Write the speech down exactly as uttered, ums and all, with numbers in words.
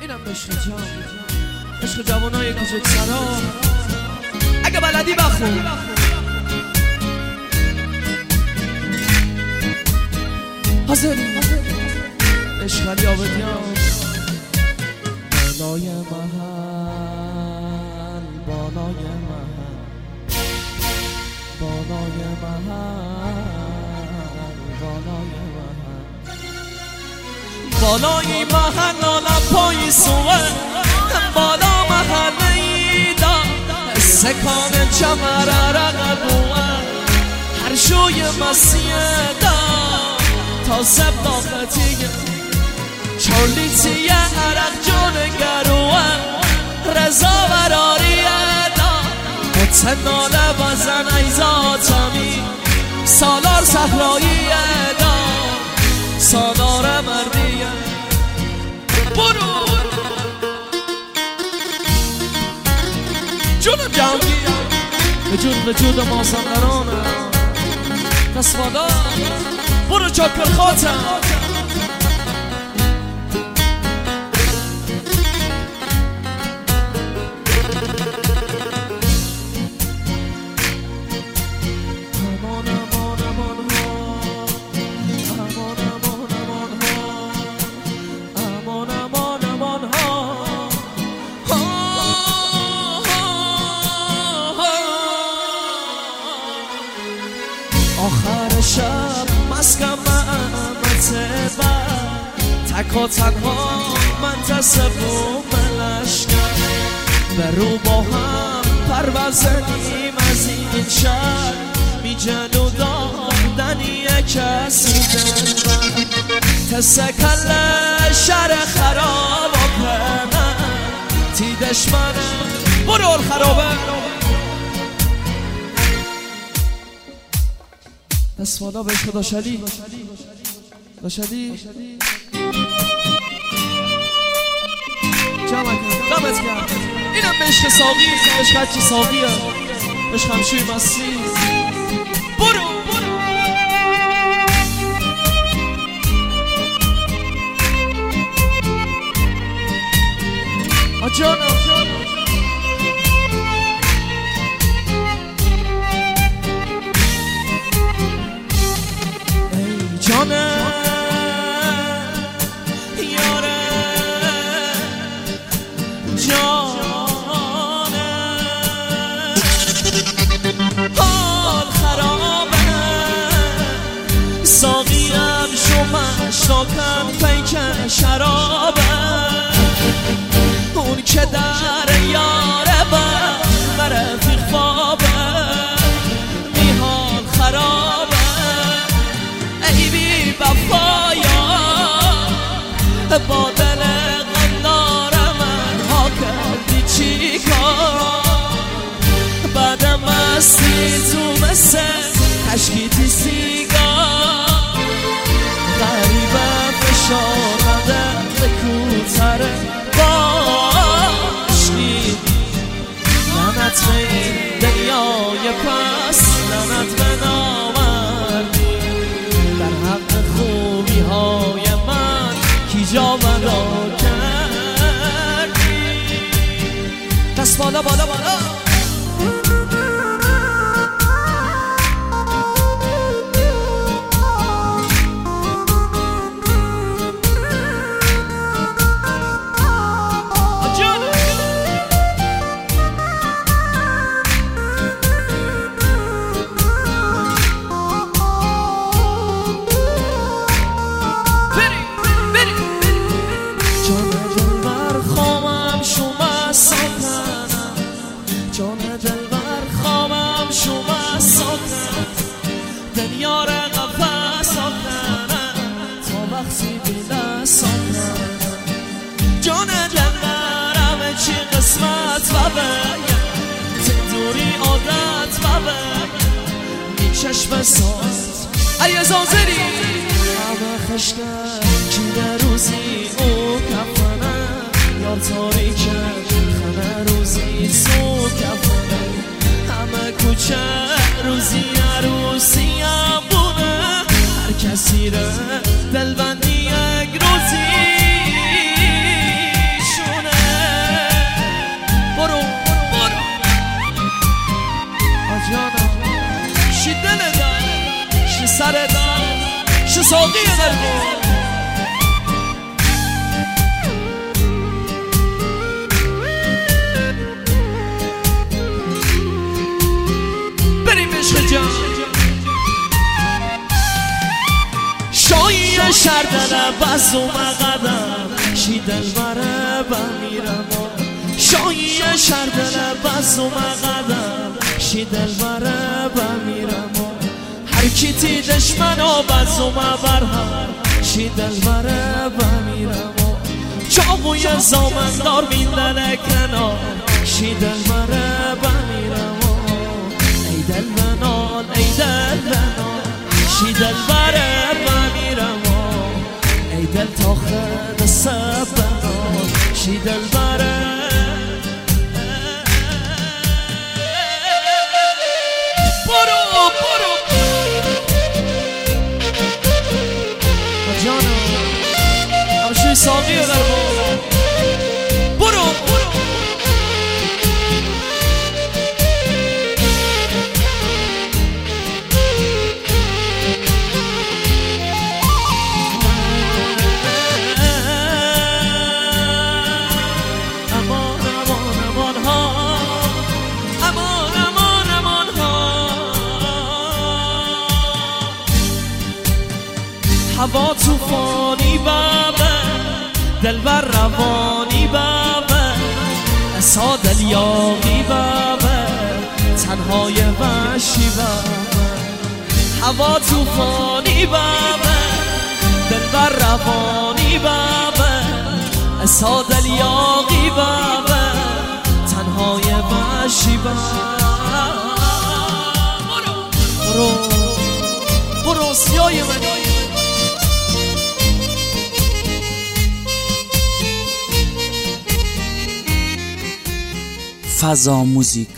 اینم عشق جان، عشق جوانای کوچک سرا. اگه بلدی بخون حاضری عشق علی آبادیان. بالای محل بالای محل بالای محل بالای محل بالای محل آلم پای سوه بالا محل ایدا سکان چمر رقبوه هر شوی مسیح دا تا سب داختیه چولیتیه عرق جون گروه رضا وراریه دا متناله بزن ایزاتمی سالار صحراییه دا سالار مردیه. برو جونم جهانگیه وجود وجود مازندرانه دستمادا. برو چاکر خاطر آخر شب مسکم محمد تکا تنها منتصب و ملشکر به رو با هم پروزنیم از این شهر می جلو دادنی کسی دنبر تسکل شهر خراب و پنه تیدش منه. برو الخرابه دستمالا به عشق داشلی داشلی جمع کرد دمت کرد. اینم به عشق ساقی عشق هرچی ساقیه عشق همشوی مسیح. برو آجانم جانه یاره جانه حال خرابه ساقیم شمش تاکم پیک شرابه اون که در یاره با مرفیق خوابه میحال خرابه وفایا با دل غندار من ها کردی چی کار بعد مستی تو مثل تشکیتی سیگار غریبه فشارده به کوتر باشی لعنت به این دنیای پس لعنت به نامردی در حق خوبی های من کی جا مدا کردی. دست بالا بالا بالا جان دلم چی قسمت و بگم تدوری عادت و بگم این چشم ساز ای زازری همه خشکم چی در روزی او کفنه یار تاریکه خمه روزی سو کفنه همه کوچه روزی عروسی هم بونه هر کسی را دلبندی یک روزی شو بز و مقدم شی دلبره بمیرم شایی شردل بز و مقدم شی دلبره بمیرم هر کی تی دشمنا بز و مبرهم شی دلبره بمیرم چاقوی زامندار میندن کنار شی دلبره بمیرم ای دل بنال ای دل بنال شی دلبره بمیرم ای دل تا خد سب بنال شی دلبره برو برو جانم همشوی ساقی رو در برو برو امان امان امان ها امان امان امان ها هوا توفانی بابه دلبر روانی بابه اسا دل یاقی بابه تنهای وحشی بابه هوا توفانی بابه دلبر روانی بابه اسا دل یاقی بابه تنهای وحشی بابه برو برو برو سیای منی فضا موزیک